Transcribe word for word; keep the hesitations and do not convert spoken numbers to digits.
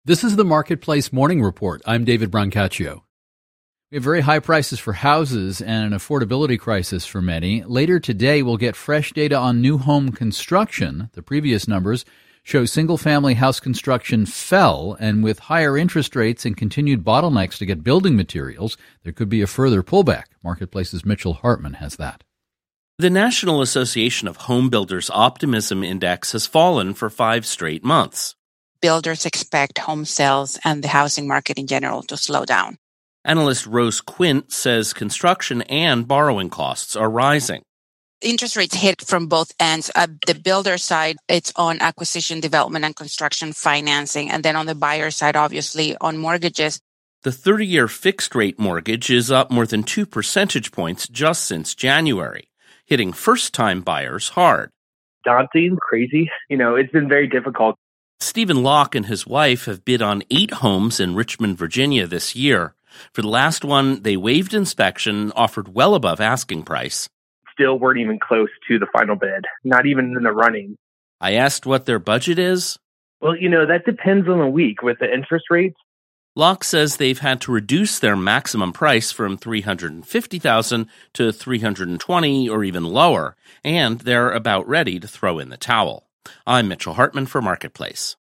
This is the Marketplace Morning Report. I'm David Brancaccio. We have very high prices for houses and an affordability crisis for many. Later today, we'll get fresh data on new home construction. The previous numbers show single-family house construction fell, and with higher interest rates and continued bottlenecks to get building materials, there could be a further pullback. Marketplace's Mitchell Hartman has that. The National Association of Home Builders Optimism Index has fallen for five straight months. Builders expect home sales and the housing market in general to slow down. Analyst Rose Quint says construction and borrowing costs are rising. Interest rates hit from both ends. Uh, the builder side, it's on acquisition, development, and construction financing. And then on the buyer side, obviously, on mortgages. The thirty-year fixed-rate mortgage is up more than two percentage points just since January, hitting first-time buyers hard. Daunting, crazy. You know, it's been very difficult. Stephen Locke and his wife have bid on eight homes in Richmond, Virginia this year. For the last one, they waived inspection, offered well above asking price. Still weren't even close to the final bid, not even in the running. I asked what their budget is. Well, you know, that depends on the week with the interest rates. Locke says they've had to reduce their maximum price from three hundred fifty thousand dollars to three hundred twenty thousand dollars or even lower, and they're about ready to throw in the towel. I'm Mitchell Hartman for Marketplace.